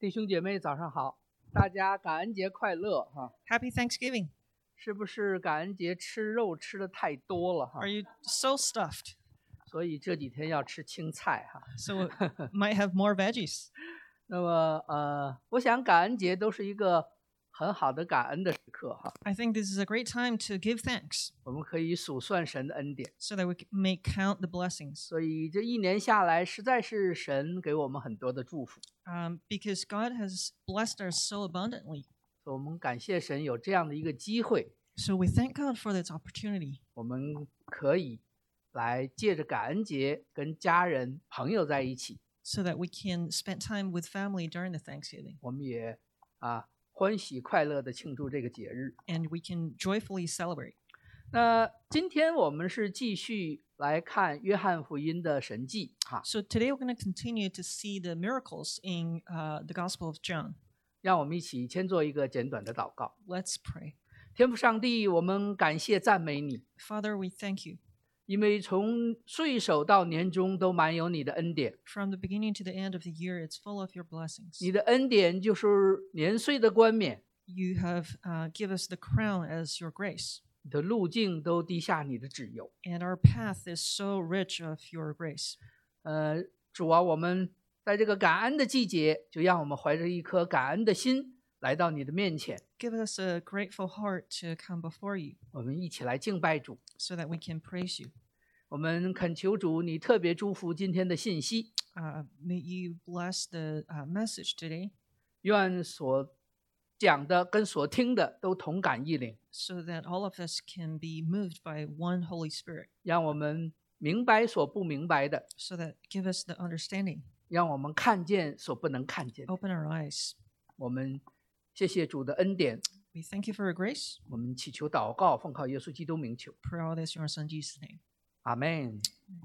弟兄姐妹早上好，大家感恩节快乐哈！ Happy Thanksgiving. 是不是感恩节吃肉吃的太多了哈？ Are you so stuffed? 所以这几天要吃青菜哈。 So might have more veggies. 那么我想感恩节都是一个很好的感恩的时刻哈。 I think this is a great time to give thanks 我们可以数算神的恩典， so that we may count the blessings. 所以这一年下来，实在是神给我们很多的祝福。 Because God has blessed us so abundantly. 所以我们感谢神有这样的一个机会， So we thank God for this opportunity 我们可以来借着感恩节跟家人朋友在一起， so that we can spend time with family during the Thanksgiving. 我们也欢喜快乐的庆祝这个节日。 And we can joyfully celebrate. 那今天我们是继续来看约翰福音的神迹哈， So today we're going to continue to see the miracles in the Gospel of John. 让我们一起先做一个简短的祷告。 Let's pray. 天父上帝，我们感谢赞美你， Father, we thank you. 因为从岁首到年终都满有你的恩典， From the beginning to the end of the year, it's full of your blessings. 你的恩典就是年岁的冠冕， You have given us the crown as your grace, 你的路径都低下你的旨友。 and our path is so rich of your grace. 主啊，我们在这个感恩的季节，就让我们怀着一颗感恩的心来到你的面前， Give us a grateful heart to come before you 我们一起来敬拜主。 so that we can praise you. 我们恳求主，你特别祝福今天的信息， May you bless the message today 愿所讲的跟所听的都同感异灵， so that all of us can be moved by one Holy Spirit, 让我们明白所不明白的， so that give us the understanding, 让我们看见所不能看见的。 open our eyes. 我们谢谢主的恩典， We thank you for your grace. 我们祈求祷告，奉靠耶稣基督名求， Pray all this in your Son Jesus' name. 阿们。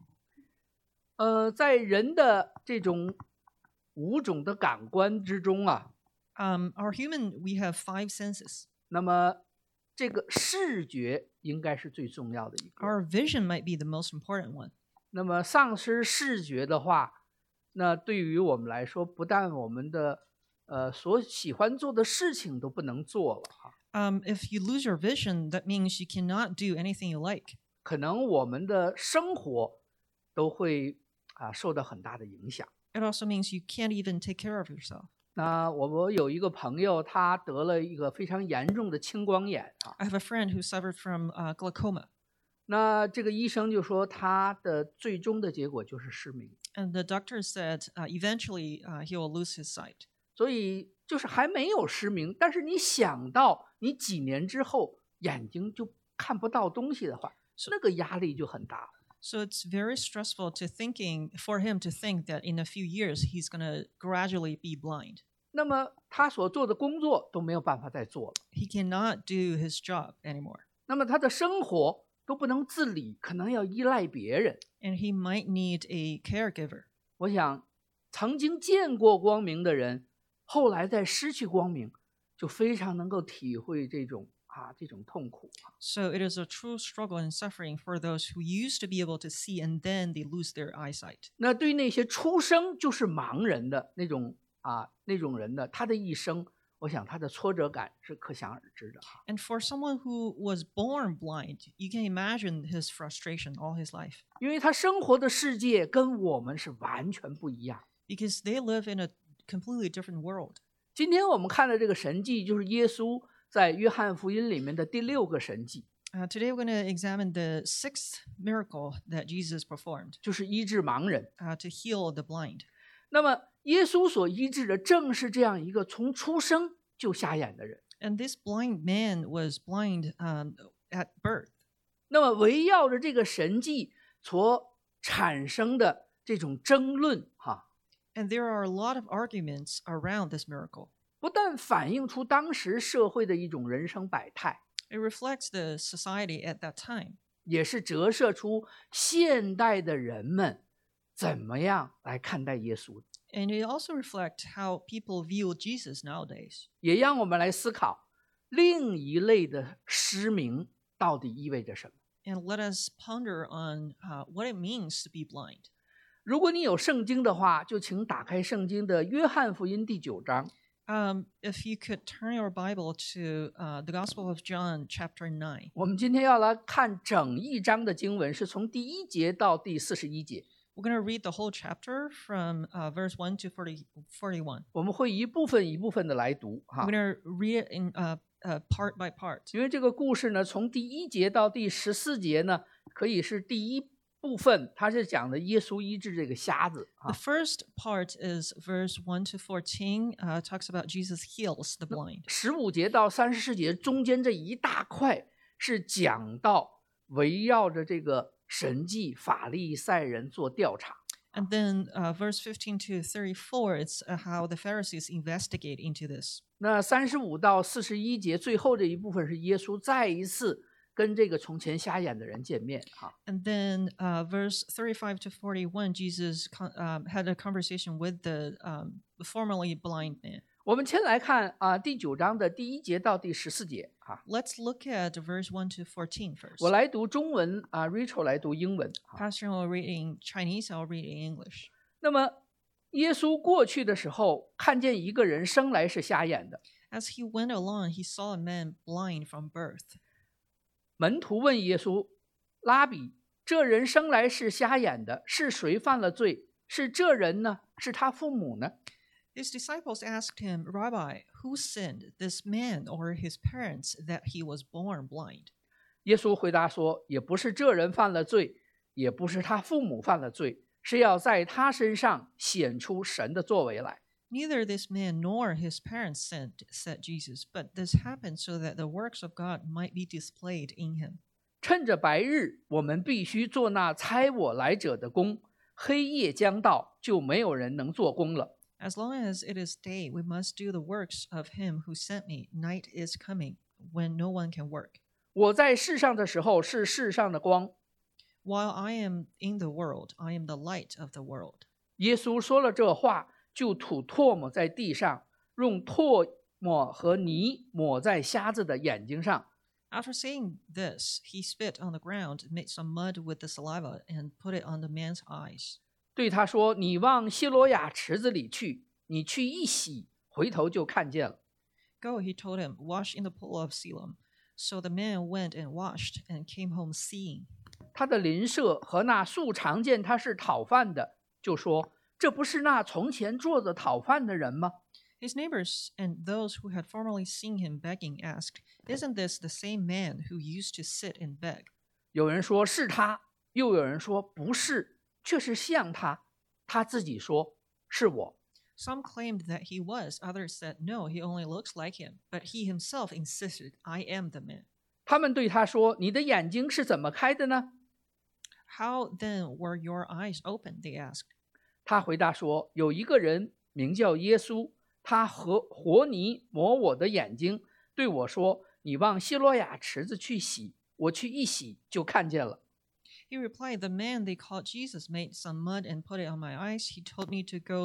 在人的这种五种的感官之中啊， Our human, we have 5 senses. 那么这个视觉应该是最重要的一个。 Our vision might be the most important one. 那么丧失视觉的话，那对于我们来说，不但我们的所喜欢做的事情都不能做了哈， If you lose your vision, that means you cannot do anything you like. 可能我们的生活都会受到很大的影响。 It also means you can't even take care of yourself. 那我有一个朋友，他得了一个非常严重的青光眼啊。 I have a friend who suffered from glaucoma, 那这个医生就说，他的最终的结果就是失明， and the doctor said eventually he will lose his sight. 所以就是还没有失明，但是你想到你几年之后眼睛就看不到东西的话，那个压力就很大。 So it's very stressful for him to think that in a few years he's going to gradually be blind. 那么他所做的工作都没有办法再做了， He cannot do his job anymore, 那么他的生活都不能自理，可能要依赖别人。 and he might need a caregiver. 我想曾经见过光明的人，后来在失去光明，就非常能够体会这种痛苦。 So it is a true struggle and suffering for those who used to be able to see and then they lose their eyesight. 那对那些出生就是盲人的那种人呢，他的一生，我想他的挫折感是可想而知的。 And for someone who was born blind, you can imagine his frustration all his life 因为他生活的世界跟我们是完全不一样。 because they live in a completely different world. 今天我们看的这个神迹，就是耶稣在约翰福音里面的第6个神迹， Today we're going to examine the 6th miracle that Jesus performed 就是医治盲人。 to heal the blind. 那么耶稣所医治的正是这样一个从出生就瞎眼的人。 And this blind man was blind at birth. 那么围绕着这个神迹所产生的这种争论 And there are a lot of arguments around this miracle. 不但反映出当时社会的一种人生百态， It reflects the society at that time. 也是折射出现代的人们怎么样来看待耶稣， And it also reflects how people view Jesus nowadays. 也让我们来思考另一类的失明到底意味着什么。 And let us ponder on what it means to be blind. 如果你有圣经的话，就请打开圣经的约翰福音第9章。 If you could turn your Bible to the Gospel of John, chapter 9. 我们今天要来看整一章的经文，是从第1节到第41节。 We're going to read the whole chapter from verse 1 to 41. 我们会一部分一部分的来读哈 We're， going to read it in part by part. 因为这个故事呢，从第1节到第14节呢，可以是第一部分，它是讲的耶稣医治这个瞎子 The first part is verse 1 to 14, talks about Jesus heals the blind. 15节到34节中间这一大块是讲到围绕着这个神迹法利赛人做调查。 And then verse 15 to 34, it's how the Pharisees investigate into this. 那35到41节最后这一部分是耶稣再一次跟这个从前瞎眼的人见面哈。 And then verse 35 to 41, Jesus had a conversation with the formerly blind man. 我们先来看第9章的第1节到第14节哈。 Let's look at verse 1 to 14 first. 我来读中文Rachel 来读英文。 Pastor will read in Chinese, I'll read in English. 那么耶稣过去的时候，看见一个人生来是瞎眼的， As he went along, he saw a man blind from birth. 门徒问耶稣：“拉比，这人生来是瞎眼的，是谁犯了罪？是这人呢？是他父母呢？” His disciples asked him, Rabbi, who sinned, this man or his parents, that he was born blind? 耶稣回答说：“也不是这人犯了罪，也不是他父母犯了罪，是要在他身上显出神的作为来。” Neither this man nor his parents sinned, said Jesus, but this happened so that the works of God might be displayed in him. 趁着白日，我们必须做那差我来者的工；黑夜将到，就没有人能做工了。 As long as it is day, we must do the works of him who sent me. Night is coming, when no one can work. 我在世上的时候是世上的光。 While I am in the world, I am the light of the world. 耶稣说了这话，就吐唾沫在地上，用唾沫和泥抹在瞎子的眼睛上。 After saying this, he spit on the ground, made some mud with the saliva, and put it on the man's eyes. 对他说：“你往希罗亚池子里去，你去一洗，回头就看见了。” Go, he told him, wash in the pool of Siloam. So the man went and washed and came home seeing. 他的邻舍和那素常见他是讨饭的，就说：“这不是那从前坐着讨饭的人吗？” His neighbors and those who had formerly seen him begging asked, Isn't this the same man who used to sit and beg? 有人说是他，又有人说不是，却是像他。他自己说是我。 Some claimed that he was, others said, No, he only looks like him. But he himself insisted, I am the man. 他们对他说：“你的眼睛是怎么开的呢？” How then were your eyes opened? They asked. 他回答说：“有一个人名叫耶稣，他和泥抹我的眼睛，对我说：‘你往希罗亚池子去洗。’我去一洗，就看见了。” He replied, The man they called Jesus made some mud and put it on my eyes. He told me to go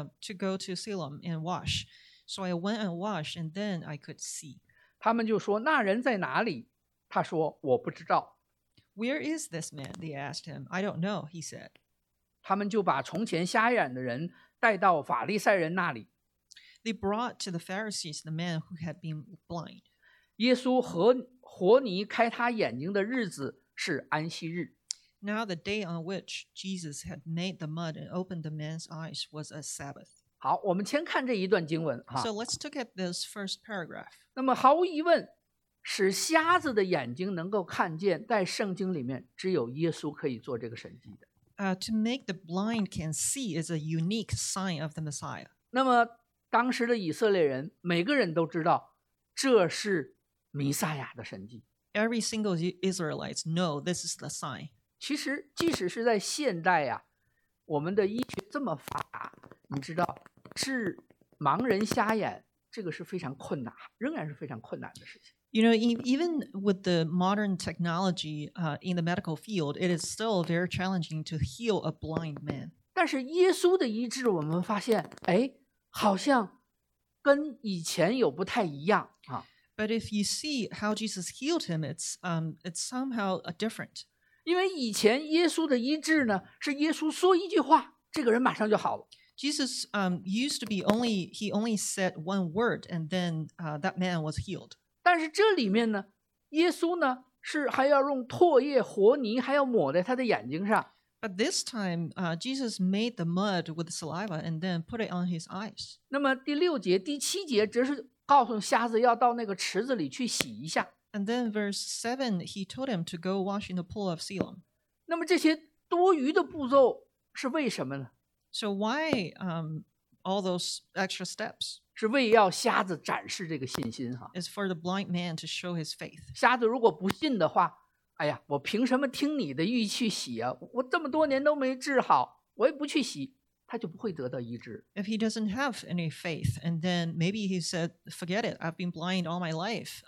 to Siloam and wash. So I went and washed, and then I could see. 他们就说：“那人在哪里？”他说：“我不知道。” Where is this man? They asked him. I don't know, he said. 他们就把从前瞎眼的人带到法利赛人那里。 They brought to the Pharisees the man who had been blind. 耶稣和泥开他眼睛的日子是安息日。 Now the day on which Jesus had made the mud and opened the man's eyes was a Sabbath. 好，我们先看这一段经文哈。 So let's look at this first paragraph. 那么毫无疑问，使瞎子的眼睛能够看见，在圣经里面只有耶稣可以做这个神迹的。 To make the blind can see is a unique sign of the Messiah. 那么当时的以色列人每个人都知道，这是弥赛亚的神迹。 Every single Israelites know this is the sign. 其实，即使是在现代呀，我们的医学这么发达，你知道治盲人瞎眼，这个是非常困难，仍然是非常困难的事情。 You know, even with the modern technology in the medical field, it is still very challenging to heal a blind man. 但是耶稣的医治，我们发现，哎，好像跟以前有不太一样啊。 But if you see how Jesus healed him, it's somehow different. 因为以前耶稣的医治呢，是耶稣说一句话，这个人马上就好了。 Jesus used to be he only said one word and then that man was healed. 但是这里面呢，耶稣呢是还要用唾液和泥，还要抹在他的眼睛上。 But this time, Jesus made the mud with saliva and then put it on his eyes. 那么第6节、第7节则是告诉瞎子要到那个池子里去洗一下。 And then verse 7, he told him to go wash in the pool of Siloam. 那么这些多余的步骤是为什么呢？ So why all those extra steps? 是为要瞎子展示这个信心哈。 Is for the blind man to show his faith. 瞎子如果不信的话，哎呀，我凭什么听你的欲去洗啊？我这么多年都没治好，我也不去洗，他就不会得到医治。 If he doesn't have any faith, and then maybe he said, forget it, I've been blind all my life.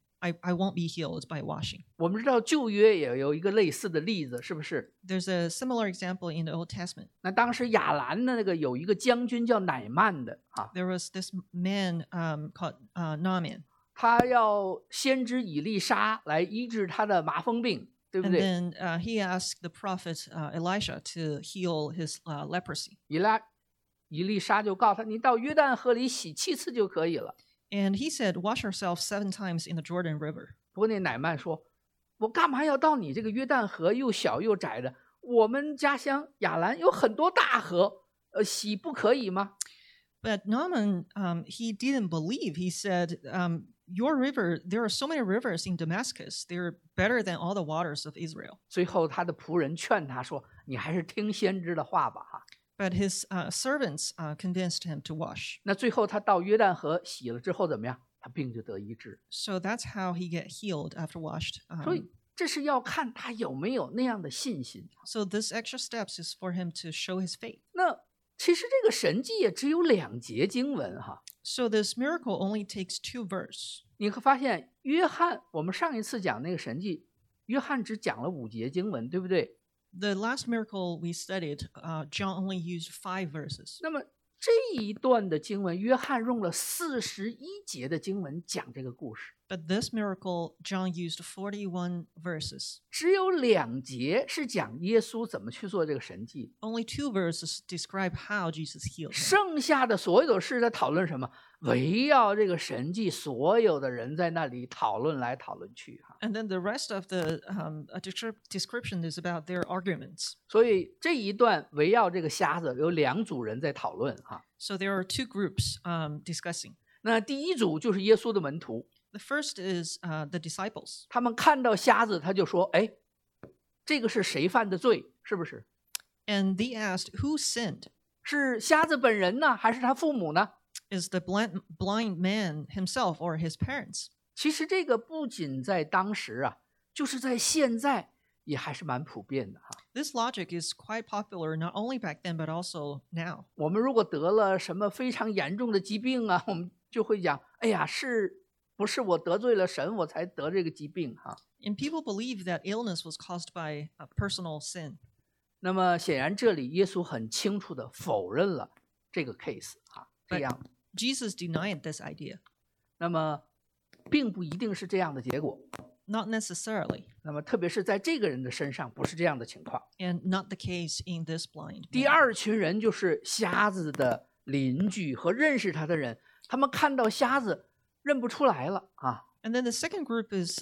I won't be healed by washing. 我们知道旧约也有一个类似的例子，是不是？ There's a similar example in the Old Testament. 那当时亚兰的那个有一个将军叫乃曼的啊， There was this man called Naaman. 他要先知以利沙来医治他的麻风病，对不 And 对？ then he asked the prophet Elisha to heal his leprosy. 以利沙就告诉他，你到约旦河里洗7次就可以了。 And he said, wash yourself 7 times in the Jordan River. 不过那乃曼说，我干嘛要到你这个约旦河又小又窄的？我们家乡亚兰有很多大河，洗不可以吗？ But Naaman, he didn't believe. He said, your river, there are so many rivers in Damascus. They're better than all the waters of Israel. 最后他的仆人劝他说，你还是听先知的话吧哈。 But his servants convinced him to wash. 那最后他到约旦河洗了之后怎么样？他病就得医治。 So that's how he get healed after washed. 所以这是要看他有没有那样的信心。 So this extra steps is for him to show his faith. 那其实这个神迹也只有2节经文哈。 So this miracle only takes 2 verses. 你会发现，约翰我们上一次讲那个神迹，约翰只讲了5节经文，对不对？ The last miracle we studied, John only used 5 verses. 那么这一段的经文，约翰用了41节的经文讲这个故事， But this miracle, John used 41 verses. 只有2节是讲耶稣怎么去做这个神迹， Only 2 verses describe how Jesus healed him. 剩下的所有的是在讨论什么？围绕这个神迹，所有的人在那里讨论来讨论去哈。 And then the rest of the description is about their arguments. 所以这一段围绕这个瞎子有2组人在讨论哈。 So there are 2 groups discussing. 那第一组就是耶稣的门徒， The first is the disciples. 他们看到瞎子，他就说：“哎，这个是谁犯的罪？是不是？ And they asked, who sinned? 是瞎子本人呢，还是他父母呢？” Is the blind man himself or his parents? 其实这个不仅在当时啊，就是在现在也还是蛮普遍的哈。 This logic is quite popular not only back then but also now. 我们如果得了什么非常严重的疾病啊，我们就会讲：“哎呀，是不是我得罪了神，我才得这个疾病？”哈。 And people believe that illness was caused by a personal sin. 那么显然这里耶稣很清楚地否认了这个 case 哈，这样。 Jesus denied this idea. 那么并不一定是这样的结果。 Not necessarily. 那么特别是在这个人的身上，不是这样的情况。 And not the case in this blind 第 man. 2群人就是瞎子的邻居和认识他的人，他们看到瞎子认不出来了啊。 And then the second group is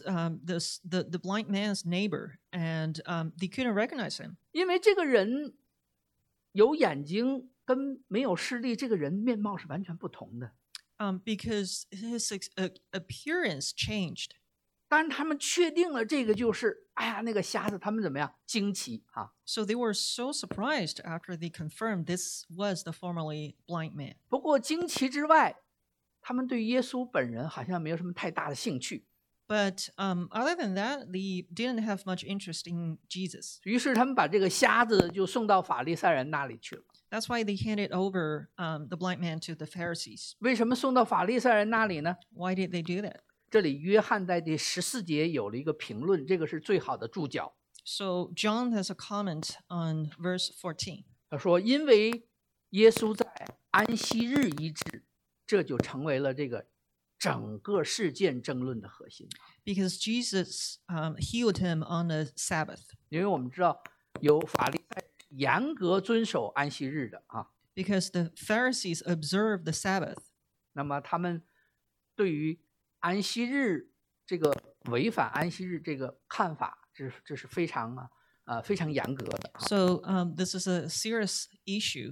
the blind man's neighbor, and they couldn't recognize him 因为这个人有眼睛跟没有视力，这个人面貌是完全不同的。 because his appearance changed. 当然，他们确定了这个就是哎呀那个瞎子，他们怎么样惊奇啊？ So they were so surprised after they confirmed this was the formerly blind man. 不过惊奇之外，他们对耶稣本人好像没有什么太大的兴趣。 But other than that, they didn't have much interest in Jesus. 于是他们把这个瞎子就送到法利赛人那里去了。 That's why they handed over the blind man to the Pharisees. 为什么送到法利赛人那里呢？ Why did they do that? 这里约翰在第14节有了一个评论，这个是最好的注脚。 So John has a comment on verse 14. 他说：“因为耶稣在安息日医治，这就成为了这个整个事件争论的核心。 because Jesus healed him on the Sabbath. 因为我们知道有法利赛严格遵守安息日的啊， Because the Pharisees observed the Sabbath. 那么他们对于安息日这个违反安息日这个看法，这是非常非常严格的啊。 So this is a serious issue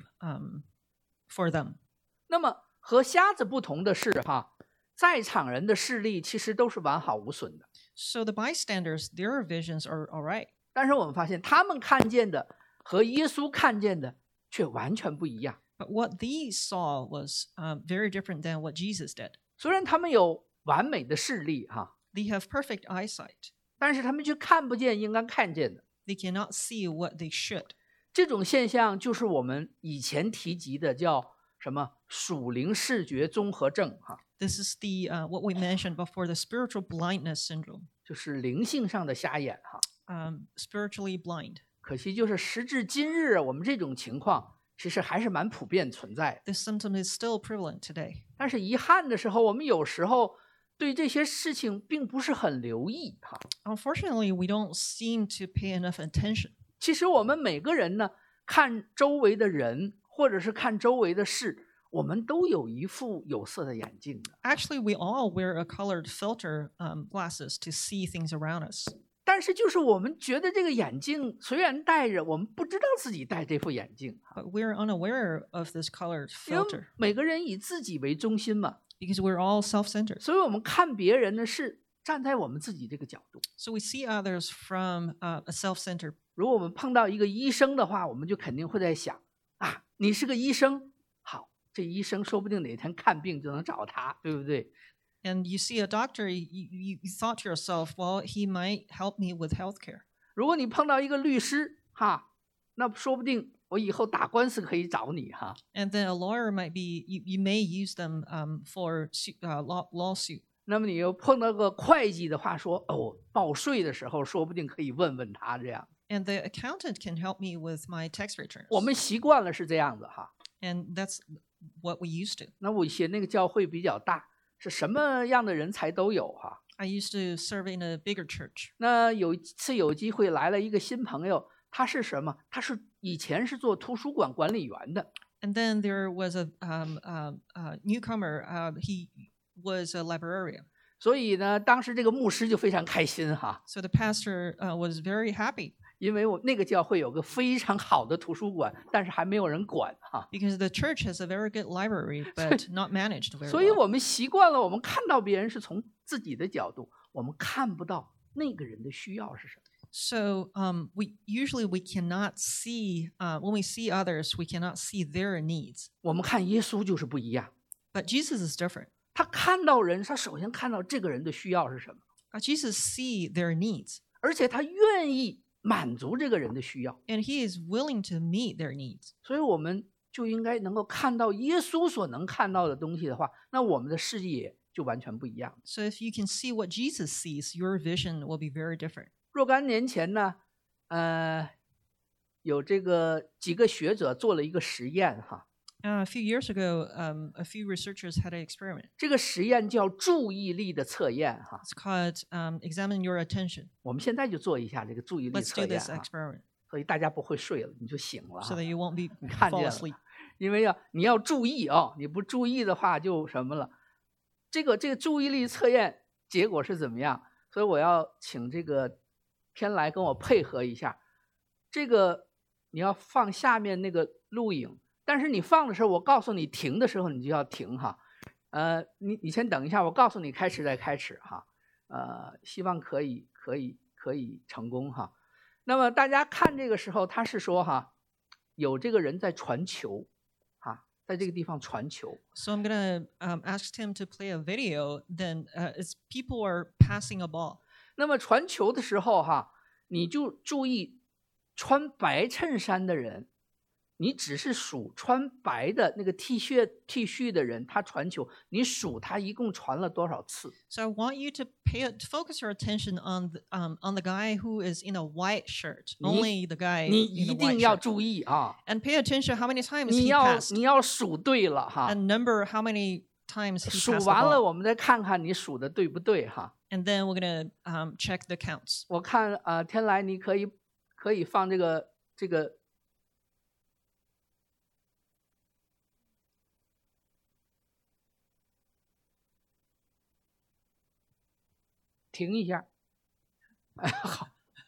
for them. 那么和瞎子不同的是哈，在场人的视力其实都是完好无损的， So the bystanders, their visions are all right. 但是我们发现他们看见的和耶稣看见的却完全不一样。 But what these saw was very different than what Jesus did. 虽然他们有完美的视力哈， They have perfect eyesight. 但是他们却看不见应该看见的。 They cannot see what they should. 这种现象就是我们以前提及的叫什么属灵视觉综合症哈， This is the what we mentioned before, the spiritual blindness syndrome. 就是灵性上的瞎眼哈。 Spiritually blind. 可惜就是时至今日，我们这种情况其实还是蛮普遍存在的。 This symptom is still prevalent today. 但是遗憾的时候，我们有时候对这些事情并不是很留意哈。 Unfortunately, we don't seem to pay enough attention. 其实我们每个人呢，看周围的人或者是看周围的事，我们都有一副有色的眼镜的。 Actually, we all wear a colored filter glasses to see things around us. 但是就是我们觉得这个眼镜虽然戴着，我们不知道自己戴这副眼镜， But we're unaware of this colored 因为 filter 每个人以自己为中心嘛， because we're all self-centered. 所以我们看别人呢是站在我们自己这个角度。 So we see others from a self-centered. 如果我们碰到一个医生的话，我们就肯定会在想啊，你是个医生，好，这医生说不定哪天看病就能找他，对不对？ And you see a doctor, you thought to yourself, well, he might help me with healthcare. 如果你碰到一个律师哈，那说不定我以后打官司可以找你哈。 And then a lawyer might be, you may use them for lawsuit. 那么你又碰到个会计的话说，哦，报税的时候说不定可以问问他这样。 And the accountant can help me with my tax returns. 我们习惯了是这样子哈。 And that's what we used to. 那我以前那个教会比较大，是什么样的人才都有哈。 I used to serve in a bigger church. 那有一次有机会来了一个新朋友，他是什么？他是以前是做图书馆管理员的。 And then there was a newcomer. He was a librarian. 所以呢，当时这个牧师就非常开心哈， So the pastor was very happy 因为我那个教会有个非常好的图书馆，但是还没有人管哈。 because the church has a very good library, but not managed very 所以 well. 我们习惯了，我们看到别人是从自己的角度，我们看不到那个人的需要是什么。 So we cannot see when we see others, we cannot see their needs. 我们看耶稣就是不一样， But Jesus is different. 他看到人，他首先看到这个人的需要是什么， Jesus see their needs, 而且他愿意满足这个人的需要。 and he is willing to meet their needs. 所以我们就应该能够看到耶稣所能看到的东西的话，那我们的视野就完全不一样。 So if you can see what Jesus sees, your vision will be very different. 若干年前呢，有这个几个学者做了一个实验哈， A few years ago, a few researchers had an experiment. 这个实验叫注意力的测验哈。 It's called examine your attention. 我们现在就做一下这个注意力 Let's 测 do 验 this 啊， experiment 所以大家不会睡了，你就醒了 so 哈 that you won't be 你看 fall 见了 asleep. 因为你要注意啊，你不注意的话就什么了。这个注意力测验结果是怎么样？所以我要请这个天来跟我配合一下。这个你要放下面那个录影，但是你放的时候，我告诉你停的时候，你就要停哈。你先等一下，我告诉你开始再开始哈。希望可以成功哈。那么大家看这个时候，他是说哈，有这个人在传球，哈，在这个地方传球。 So I'm gonna ask him to play a video. Then as people are passing a ball. 那么传球的时候哈，你就注意穿白衬衫的人，你只是数穿白的那个 T 恤的人，他传球，你数他一共传了多少次。 So I want you to focus your attention on the guy who is in a white shirt. Only the guy 你 in 一 the white 定要 shirt. 注意啊， And pay attention how many times 你 he 要 passed. 你要数对了哈。 And number how many times he 数 passed the 完了， ball. 我们再看看你数的对不对哈。 And then we're going to check the counts. 我看天来你可以放这个停一下。好，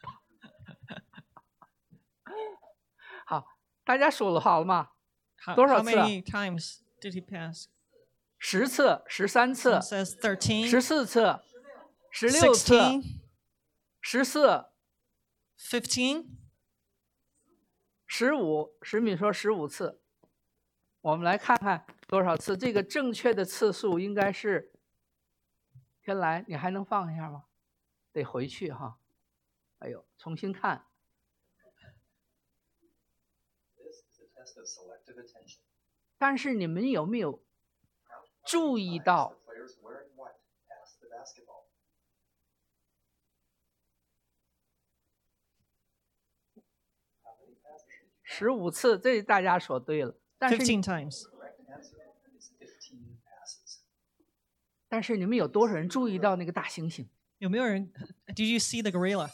好，大家数了好了吗？ 多少 How 次啊？ many times did he pass? 10次、13次、 Some says 13, 14次、16次、 16, 14、 15. 15。石敏说15次。我们来看看多少次。这个正确的次数应该是，天来，你还能放一下吗？得回去哈。哎呦，重新看。但是你们有没有注意到15次，这大家说对了。但是 15 times. 但是你们有多少人注意到那个大猩猩？ 有没有人 Did you see the gorilla?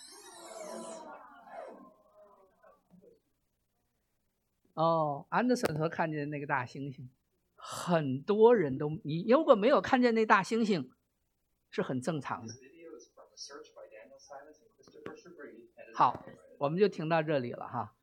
哦，安德森说看见那个大猩猩，很多人都，你如果没有看见那大猩猩，是很正常的。好，我们就听到这里了哈。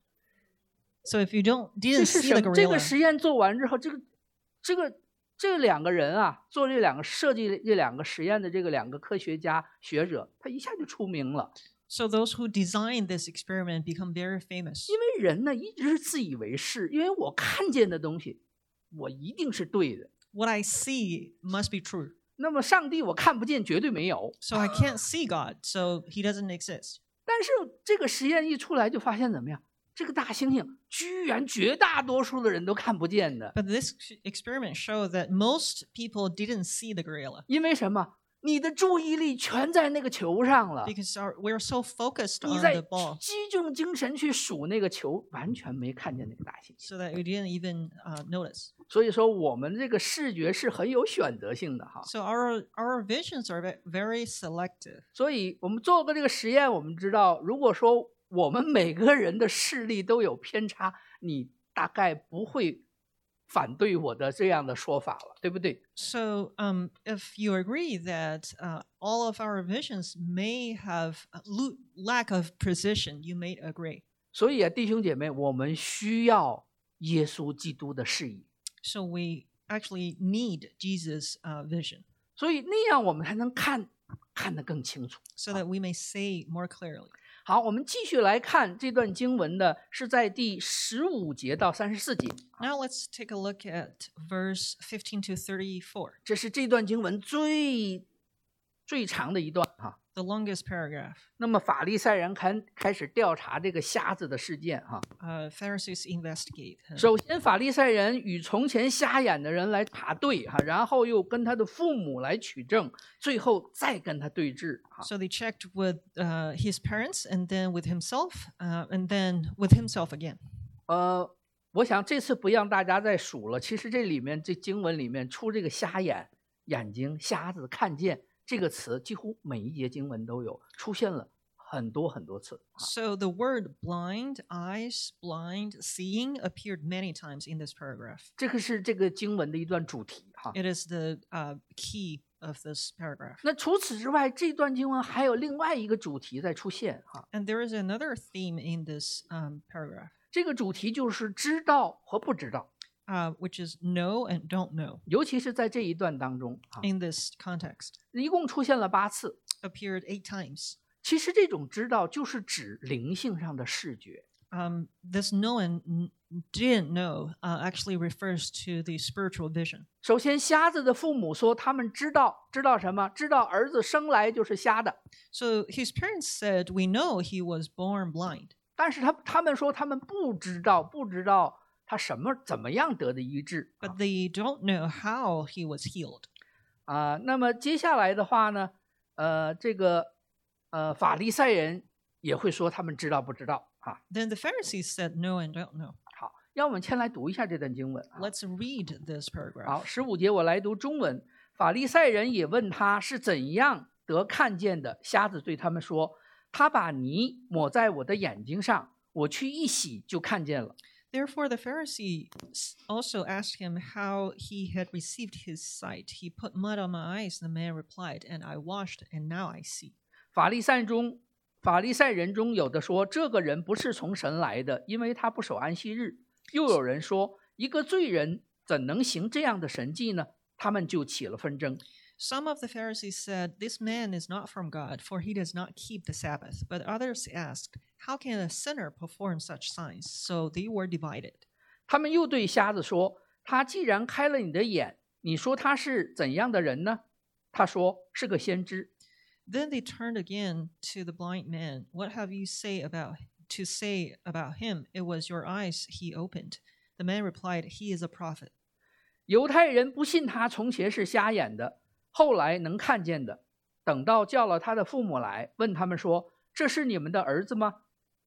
So if you 这 didn't 是 see 什 the 么？这个 gorilla, 实验做完之后，这两个人啊，做设计这两个实验的这个2个科学家学者，他一下就出名了。 so those who designed this experiment become very famous. 因为人呢一直是自以为是，因为我看见的东西，我一定是对的。 What I see must be true. 那么上帝我看不见，绝对没有。 So I can't see God, so he doesn't exist. 但是这个实验一出来，就发现怎么样？这个大猩猩居然绝大多数的人都看不见的。 But this experiment showed that most people didn't see the gorilla 因为什么？你的注意力全在那个球上了， because we're so focused 你 on 在 the ball 集中精神去数那个球，完全没看见那个大猩猩。 so that we didn't even notice. 所以说，我们这个视觉是很有选择性的哈。 So our visions are very selective. 所以我们做过这个实验，我们知道，如果说我们每个人的视力都有偏差，你大概不会反对我的这样的说法了，对不对？ So if you agree that all of our visions may have lack of precision, you may agree. 所以啊，弟兄姐妹，我们需要耶稣基督的视野， So we actually need Jesus' vision 所以那样我们才能看得更清楚。 so that we may see more clearly. 好，我们继续来看这段经文的，是在第15节到34节， Now let's take a look at verse 15 to 34, 这是这段经文最长的一段哈。 the longest paragraph. 那么法利赛人开始调查这个瞎子的事件哈。 Pharisees investigate. 首先，法利赛人与从前瞎眼的人来查对哈，然后又跟他的父母来取证，最后再跟他对峙哈。 So they checked with his parents and then with himself and then with himself again. 我想这次不让大家再数了。其实这里面这经文里面出这个瞎眼睛、瞎子看见这个词，几乎每一节经文都有出现了很多次。 So the word blind, eyes, blind, seeing appeared many times in this paragraph. 这个是这个经文的一段主题哈。 It is the key of this paragraph. 那除此之外，这段经文还有另外一个主题在出现哈。 And there is another theme in this paragraph, 这个主题就是知道和不知道， which is know and don't know. 尤其是在这一段当中啊， In this context, 一共出现了8次。 appeared 8 times. 其实这种知道就是指灵性上的视觉。 This know and didn't know actually refers to the spiritual vision. 首先，瞎子的父母说他们知道什么？知道儿子生来就是瞎的。 So his parents said, "We know he was born blind." 但是他们说他们不知道他怎么样得的医治 But they don't know how he was healed. 啊。那么接下来的话呢，这个法利赛人也会说他们知道不知道啊。 Then the Pharisees said, "No and don't know." 好， 让我们先来读一下这段经文啊。 Let's read this 好， paragraph. 15节我来读中文。法利赛人也问他是怎样得看见的。瞎子对他们说：他把泥抹在我的眼睛上，我去一洗就看见了。 Therefore, the Pharisee also asked him how he had received his sight. He put mud on my eyes, the man replied, and I washed, and now I see. 法利赛人中有的说，这个人不是从神来的，因为他不守安息日。又有人说，一个罪人怎能行这样的神迹呢？他们就起了纷争。 Some of the Pharisees said, This man is not from God, for he does not keep the Sabbath. But others asked, How can a sinner perform such signs? So they were divided. 他们又对瞎子说，他既然开了你的眼，你说他是怎样的人呢？他说是个先知。 Then they turned again to the blind man. What have you say about him? It was your eyes he opened. The man replied, He is a prophet. 犹太人不信他从前是瞎眼的，后来能看见的。等到叫了他的父母来，问他们说：这是你们的儿子吗？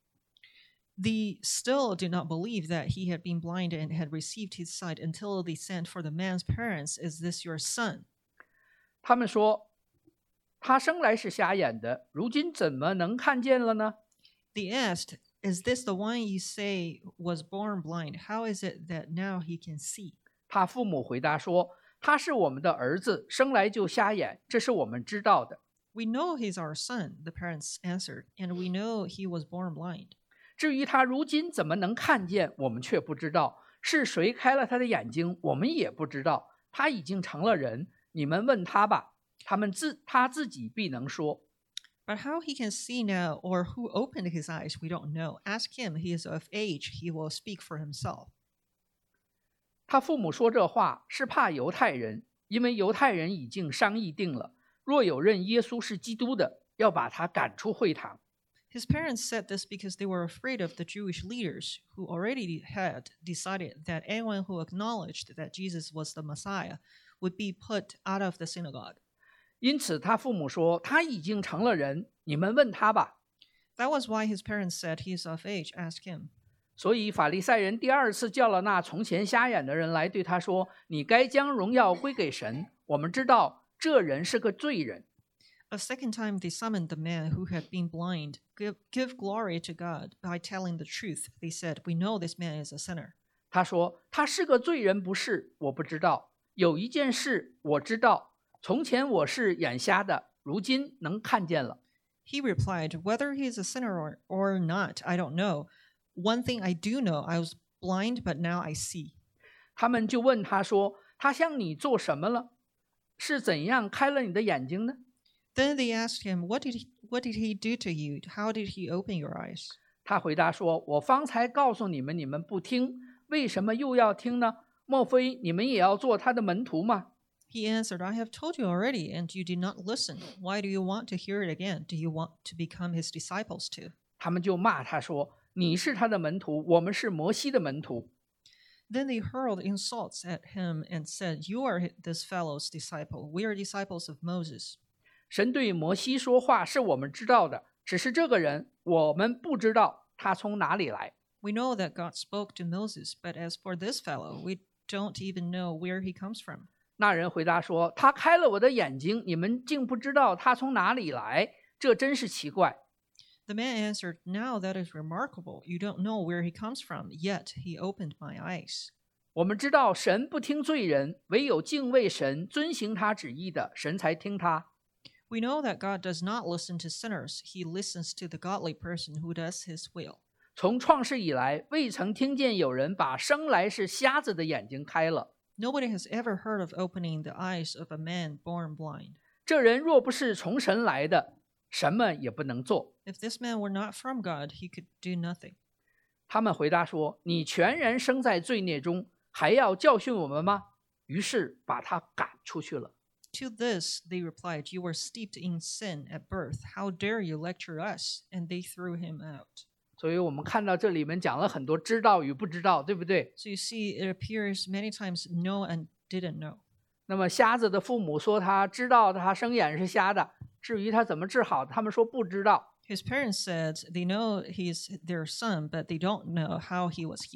They still did not believe that he had been blind and had received his sight until they sent for the man's parents. Is this your son? 他们说：他生来是瞎眼的，如今怎么能看见了呢？ They asked, Is this the one you say was born blind? How is it that now he can see? 他父母回答说：他是我们的儿子，生来就瞎眼，这是我们知道的。 We know he's our son, the parents answered, and we know he was born blind. 至于他如今怎么能看见，我们却不知道。是谁开了他的眼睛，我们也不知道。他已经成了人，你们问他吧，他自己必能说。 But how he can see now or who opened his eyes, we don't know. Ask him, he is of age, he will speak for himself. 他父母说这话是怕犹太人，因为犹太人已经商议定了，若有认耶稣是基督的，要把他赶出会堂。 His parents said this because they were afraid of the Jewish leaders who already had decided that anyone who acknowledged that Jesus was the Messiah would be put out of the synagogue. 因此他父母说他已经成了人，你们问他吧。 That was why his parents said he is of age, ask him. 所以法利赛人第二次叫了那从前瞎眼的人来，对他说：你该将荣耀归给神，我们知道这人是个罪人。 A second time they summoned the man who had been blind. Give glory to God by telling the truth. They said, We know this man is a sinner. 他说他是个罪人不是，我不知道。有一件事我知道，从前我是眼瞎的，如今能看见了。 He replied, Whether he is a sinner or not, I don't know. One thing I do know, I was blind, but now I see. 他们就问他说：他向你做什么了？是怎样开了你的眼睛呢？ Then they asked him, What did he do to you? How did he open your eyes? 他回答说：我方才告诉你们，你们不听，为什么又要听呢？莫非你们也要做他的门徒吗？ He answered, I have told you already, and you did not listen. Why do you want to hear it again? Do you want to become his disciples too? 他们就骂他说：你是他的门徒，我们是摩西的门徒。 Then they hurled insults at him and said, You are this fellow's disciple. We are disciples of Moses. 神对摩西说话是我们知道的，只是这个人我们不知道他从哪里来。 We know that God spoke to Moses, but as for this fellow, we don't even know where he comes from. 那人回答说：他开了我的眼睛，你们竟不知道他从哪里来，这真是奇怪。 The man answered, Now that is remarkable. You don't know where he comes from, yet he opened my eyes. 我们知道神不听罪人，唯有敬畏神、遵行他旨意的，神才听他。 We know that God does not listen to sinners. He listens to the godly person who does his will. 从创世以来，未曾听见有人把生来是瞎子的眼睛开了。 Nobody has ever heard of opening the eyes of a man born blind. 这人若不是从神来的，什么也不能做。 If this man were not from God, he could do nothing. 他们回答说：你全然生在罪孽中，还要教训我们吗？于是把他赶出去了。 To this they replied, You were steeped in sin at birth. How dare you lecture us? And they threw him out. 所以我们看到这里面讲了很多知道与不知道，对不对？ So you see, it appears many times know and didn't know. 那么瞎子的父母说他知道他生眼是瞎的，至于他怎么治好，他们说不知道。 His parents said they know he's their son, but they don't know how he was healed.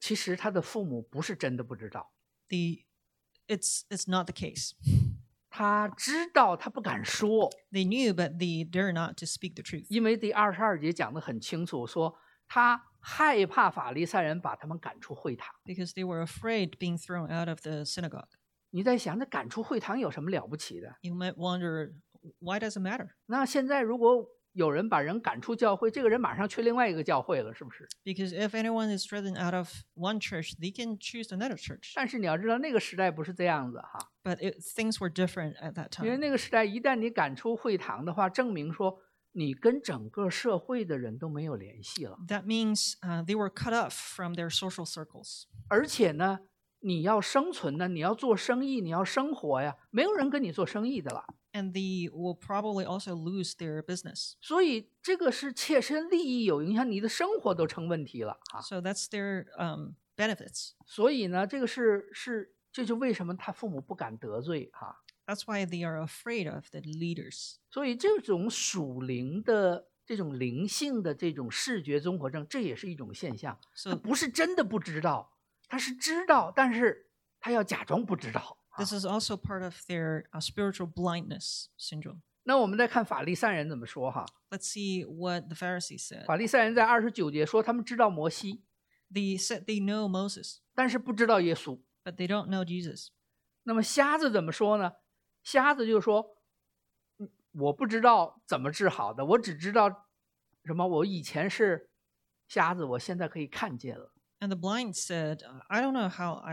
其实他的父母不是真的不知道， It's not the case. 他知道，他不敢说， They knew, but they dare not to speak the truth 因为第22节讲得很清楚，说他害怕法利赛人把他们赶出会堂。 because they were afraid being thrown out of the synagogue. 你在想，这赶出会堂有什么了不起的？ You might wonder, why does it matter? 那现在如果有人把人赶出教会，这个人马上去另外一个教会了，是不是？ Because if anyone is driven out of one church, they can choose another church. 但是你要知道，那个时代不是这样子哈， But things were different at that 因为 time. 那个时代一旦你赶出会堂的话，证明说你跟整个社会的人都没有联系了， That means they were cut off from their social circles. 而且呢，你要生存呢，你要做生意，你要生活呀，没有人跟你做生意的了。 And they will probably also lose their business. 所以这个是切身利益有影响，你的生活都成问题了啊。 So that's their benefits. 所以呢，这个这就为什么他父母不敢得罪哈。 That's why they are afraid of the leaders. 所以这种属灵的这种灵性的这种视觉综合症，这也是一种现象。 他 So 不是真的不知道，他是知道，但是他要假装不知道。 this is also part of their spiritual blindness syndrome. 那我们再看法利赛人怎么说哈。 Let's see what the Pharisees said. 法利赛人在29节说，他们知道摩西， They said they know Moses, 但是不知道耶稣。 but they don't know Jesus. 那么瞎子怎么说呢？瞎子就说，我不知道怎么治好的，我只知道什么？我以前是瞎子，我现在可以看见了。 And the blind said, I don't know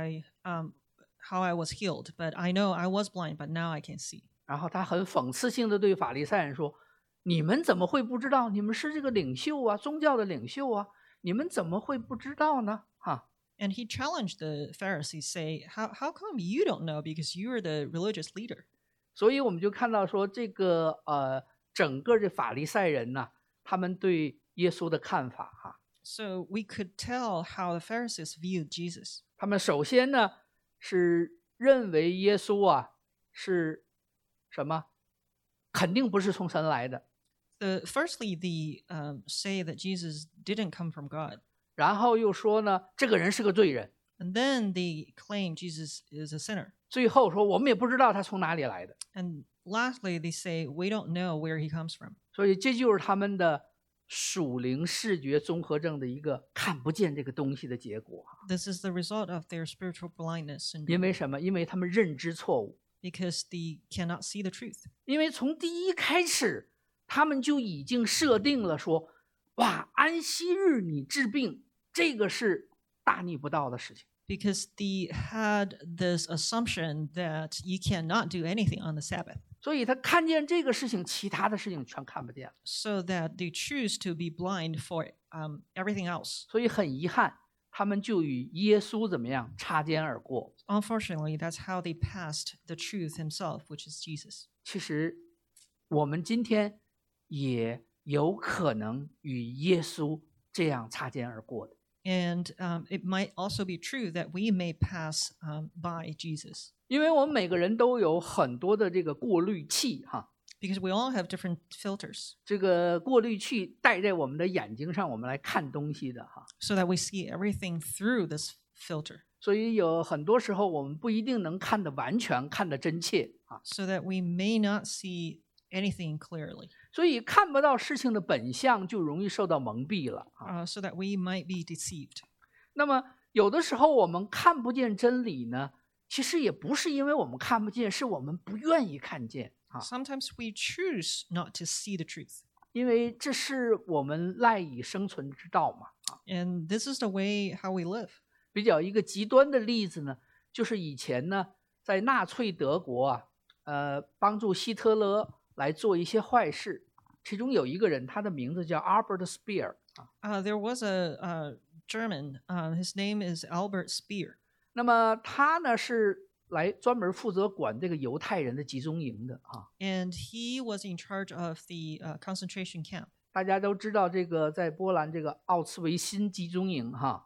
how I was healed, but I know I was blind, but now I can see. 然后他很讽刺性的对法利赛人说：“你们怎么会不知道？你们是这个领袖啊，宗教的领袖啊，你们怎么会不知道呢？”哈， And he challenged the Pharisees, say, how come you don't know because you are the religious leader? 所以我们就看到说，这个整个这法利赛人呢，他们对耶稣的看法哈， So we could tell how the Pharisees viewed Jesus. 他们首先呢是认为耶稣啊是什么？肯定不是从神来的。 Firstly, they say that Jesus didn't come from God. 然后又说呢，这个人是个罪人。 And then they claim Jesus is a sinner. 最后说，我们也不知道他从哪里来的。 And lastly, they say, we don't know where he comes from. 所以这就是他们的属灵视觉综合症的一个看不见这个东西的结果。 This is the result of their spiritual blindness 因 syndrome 为什么？因为他们认知错误。 because they cannot see the truth. 因为从第一开始，他们就已经设定了说，哇，安息日你治病，这个是大逆不道的事情。 Because they had this assumption that you cannot do anything on the Sabbath. 所以他看见这个事情，其他的事情全看不见了。 So that they choose to be blind for everything else. 所以很遗憾，他们就与耶稣怎么样擦肩而过。 Unfortunately, that's how they passed the truth himself, which is Jesus. 其实我们今天也有可能与耶稣这样擦肩而过的。 And it might also be true that we may pass by Jesus 因为我们每个人都有很多的这个过滤器哈， because we all have different filters 这个过滤器戴在我们的眼睛上，我们来看东西的哈。 so that we see everything through this filter 所以有很多时候我们不一定能看得完全，看得真切啊。 so that we may not see anything clearly 所以看不到事情的本相，就容易受到蒙蔽了啊。 so that we might be deceived. 那么有的时候我们看不见真理呢，其实也不是因为我们看不见，是我们不愿意看见啊。 Sometimes we choose not to see the truth. 因为这是我们赖以生存之道嘛啊。 And this is the way how we live. 比较一个极端的例子呢，就是以前呢，在纳粹德国啊，帮助希特勒来做一些坏事，其中有一个人，他的名字叫 Albert Speer 啊。 There was a German, his name is Albert Speer. 那么他呢是来专门负责管这个犹太人的集中营的啊。 And he was in charge of the concentration camp. 大家都知道这个在波兰这个奥茨维辛集中营哈，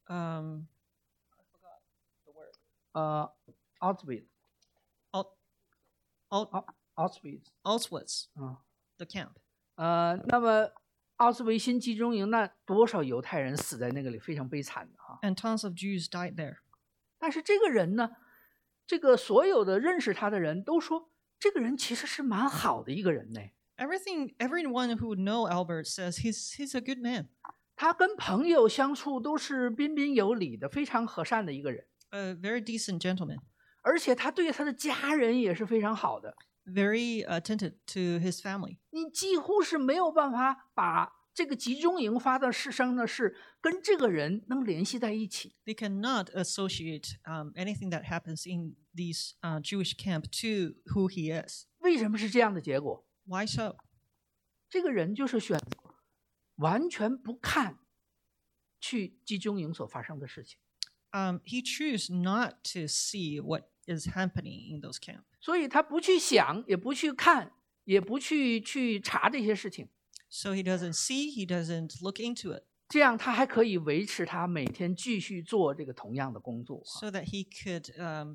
Auschwitz Au- Auschwitz Auschwitz, 啊， the camp. 那么奥斯维辛集中营，那多少犹太人死在那个里，非常悲惨的哈。 and tons of Jews died there. 但是这个人呢，这个所有的认识他的人都说，这个人其实是蛮好的一个人呢。 Everyone who would know Albert says he's a good man, 他跟朋友相处都是彬彬有礼的，非常和善的一个人， a very decent gentleman, 而且他对他的家人也是非常好的。 very attentive to his family. 你几乎是没有办法把这个集中营发生的事跟这个人能联系在一起。 They cannot associate anything that happens in these Jewish camp to who he is. 为什么是这样的结果？ Why so? 这个人就是选择完全不看去集中营所发生的事情， He chose not to see what is happening in those camps. 所以他不去想，也不去看，也不去查这些事情， So he doesn't see, he doesn't look into it, 这样他还可以维持他每天继续做这个同样的工作。 so that he could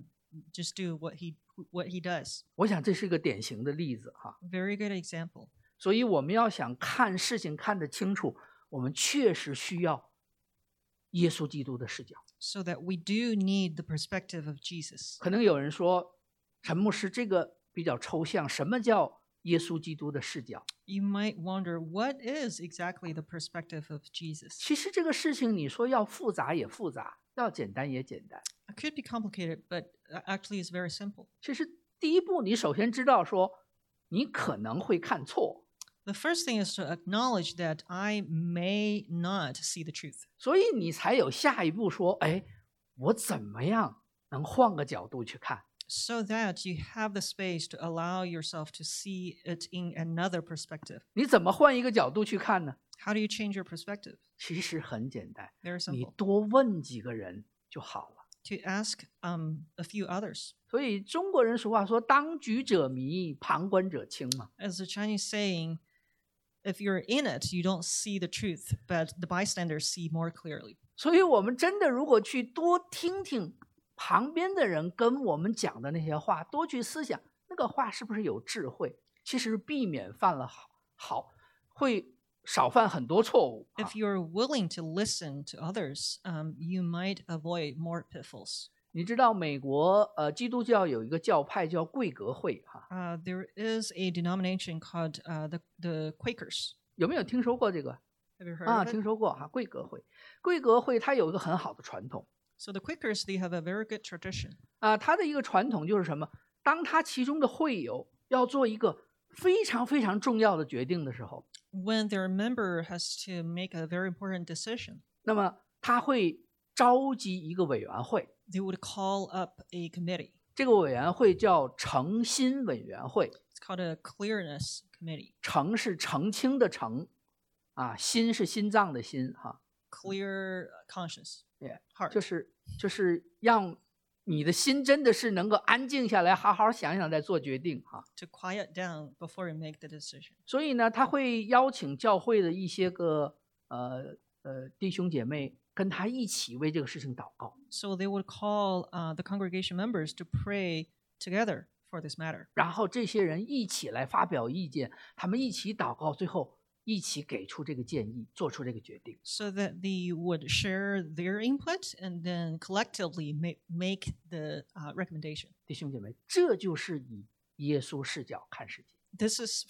just do what he does. 我想这是一个典型的例子哈。 Very good example. 所以我们要想看事情看得清楚，我们确实需要耶稣基督的视角。 So that we do need the perspective of Jesus. 可能有人说，陈牧师这个比较抽象，什么叫耶稣基督的视角？ You might wonder, what is exactly the perspective of Jesus? 其实这个事情你说要复杂也复杂，要简单也简单。 It could be complicated, but actually it's very simple. 其实第一步，你首先知道说你可能会看错， The first thing is to acknowledge that I may not see the truth. 所以你才有下一步说，哎，我怎么样能换个角度去看？ So that you have the space to allow yourself to see it in another perspective. 你怎么换一个角度去看呢？ How do you change your perspective? 其实很简单， Very 你 simple. 多问几个人就好了。 To ask a few others. 所以中国人俗话说，当局者迷，旁观者清嘛。 As the Chinese saying, if you're in it, you don't see the truth, but the bystanders see more clearly. 所以我们真的如果去多听听旁边的人跟我们讲的那些话，多去思想那个话是不是有智慧，其实避免犯了会少犯很多错误。 If you're willing to listen to others, you might avoid more pitfalls. 你知道美国基督教有一个教派叫贵格会哈， There is a denomination called the Quakers. 有没有听说过这个 Have you heard 啊？ of it? 听说过哈，贵格会。贵格会它有一个很好的传统 So the Quakers, they have a very good tradition. 啊，它的一个传统就是什么？当他其中的会友要做一个非常非常重要的决定的时候， When their member has to make a very important decision, 那么他会召集一个委员会， they would call up a committee. 这个委员会叫诚心委员会， It's called a clearness committee. 诚是澄清的澄，啊，心是心脏的心哈， Clear conscience, Yeah. heart. 就是让你的心真的是能够安静下来，好好想想再做决定哈。 To quiet down before you make the decision. 所以呢，他会邀请教会的一些个弟兄姐妹跟他一起为这个事情祷告， So they would call the congregation members to pray together for this matter. 然后这些人一起来发表意见，他们一起祷告，最后一起给出这个建议，做出这个决定。 So that they would share their input and then collectively make the recommendation. 弟兄姐妹，这就是以耶稣视角看世界， This is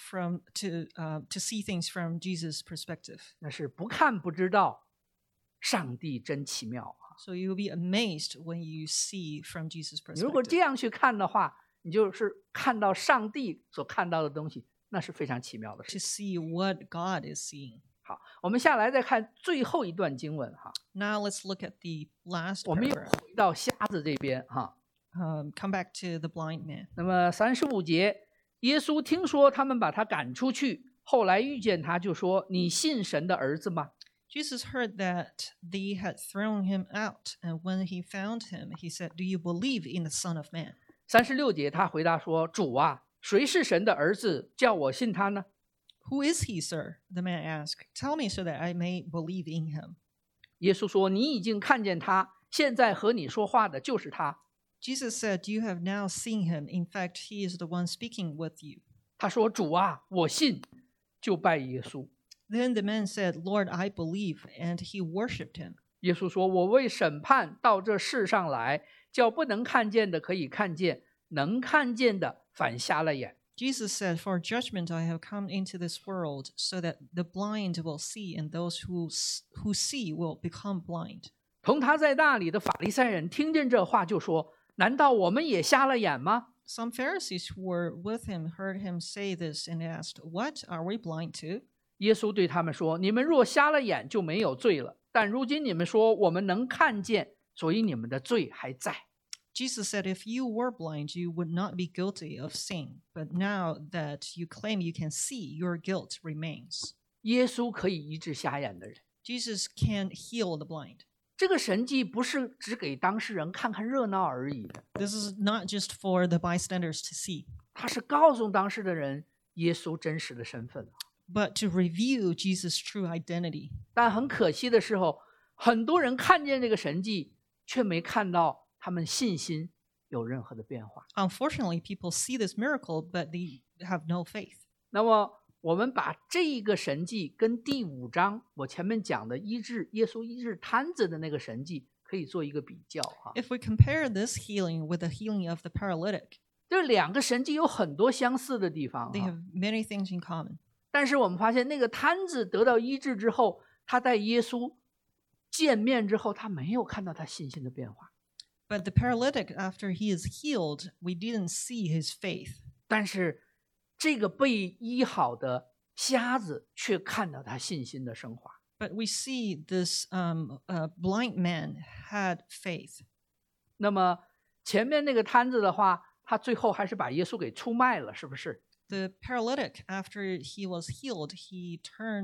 to see things from Jesus' perspective. 那是不看不知道，上帝真奇妙啊！ So you will be amazed when you see from Jesus' 你如果 perspective. 这样去看的话，你就是看到上帝所看到的东西，那是非常奇妙的事 To 情。 see what God is seeing. 好，我们下来再看最后一段经文哈， Now let's look at the last 我们又 paragraph. 回到瞎子这边哈。 Come back to the blind man. 那么35节，耶稣听说他们把他赶出去，后来遇见他，就说：“你信神的儿子吗？” Jesus heard that they had thrown him out, and when he found him, he said, "Do you believe in the Son of Man?" 36节，他回答说：“主啊，谁是神的儿子，叫我信他呢？” Who is he, sir? The man asked. Tell me so that I may believe in him. 耶稣说：“你已经看见他，现在和你说话的就是他。” Jesus said, "You have now seen him. In fact, he is the one speaking with you." 他说：“主啊，我信。”就拜耶稣。 Then the man said, Lord, I believe, and he worshipped him. 耶稣说：“我为审判到这世上来，叫不能看见的可以看见，能看见的反瞎了眼。” Jesus said, For judgment I have come into this world, so that the blind will see, and those who see will become blind. 同他在那里的法利赛人听见这话，就说：“难道我们也瞎了眼吗？” Some Pharisees who were with him heard him say this and asked, What, are we blind too? 耶稣对他们说：“你们若瞎了眼，就没有罪了。但如今你们说我们能看见，所以你们的罪还在。” Jesus said, If you were blind, you would not be guilty of sin. But now that you claim you can see, your guilt remains. 耶稣可以医治瞎眼的人。 Jesus can heal the blind. 这个神迹不是只给当事人看看热闹而已的， This is not just for the bystanders to see, 他是告诉当事的人耶稣真实的身份。 but to reveal Jesus' true identity. 但很可惜的时候，很多人看见这个神迹，却没看到他们信心有任何的变化。 Unfortunately, people see this miracle, but they have no faith. 那么我们把这个神迹跟第5章我前面讲的耶稣医治瘫子的那个神迹可以做一个比较哈。 If we compare this healing with the healing of the paralytic, 这2个神迹有很多相似的地方 they 哈， have many things in common. 但是我们发现那个瘫子得到医治之后，他在耶稣见面之后，他没有看到他信心的变化。 But the paralytic, after he is healed, we didn't see his faith. 但是这个被医好的瞎子却看到他信心的升华。 But we see this blind man had faith. 那么前面那个瘫子的话，他最后还是把耶稣给出卖了，是不是？ The paralytic, after he was healed, he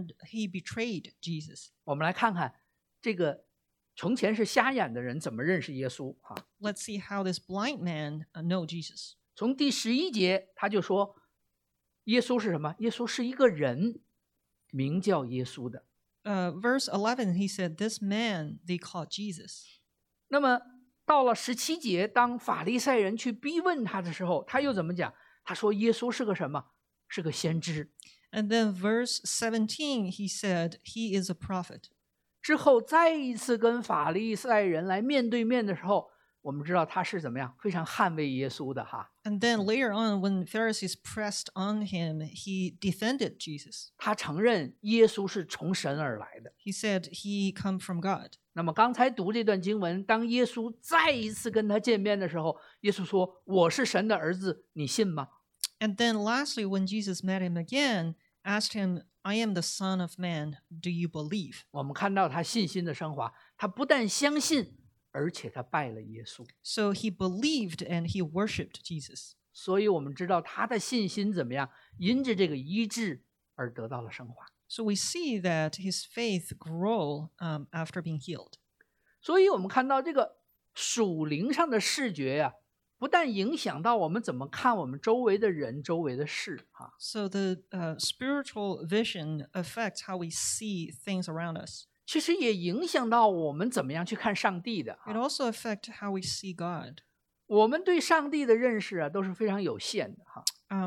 betrayed Jesus. 我们来看看这个从前是瞎眼的人怎么认识耶稣哈。 Let's see how this blind man know Jesus. 从第11节他就说，耶稣是什么？耶稣是一个人，名叫耶稣的。 Verse 11, he said, This man they called Jesus. 那么到了17节，当法利赛人去逼问他的时候，他又怎么讲？他说耶稣是个什么？是个先知。 And then verse 17, he said, He is a prophet. 之后再一次跟法利赛人来面对面的时候，我们知道他是怎么样，非常捍卫耶稣的哈。 And then later on, when Pharisees pressed on him, he defended Jesus. 他承认耶稣是从神而来的。 He said he come from God. 那么刚才读这段经文，当耶稣再一次跟他见面的时候，耶稣说：“我是神的儿子，你信吗？” And then lastly, when Jesus met him again, asked him, I am the Son of Man, do you believe? 我们看到他信心的升华，他不但相信，而且他拜了耶稣。 So he believed and he worshipped Jesus. 所以我们知道他的信心怎么样，因着这个医治而得到了升华。 So we see that his faith grow after being healed. 所以我们看到这个属灵上的视觉呀，不但影响到我们怎么看我们周围的人、周围的事哈， So the spiritual vision affects how we see things around us. 其实也影响到我们怎么样去看上帝的 It 哈。 also affects how we see God. 我们对上帝的认识啊都是非常有限的哈。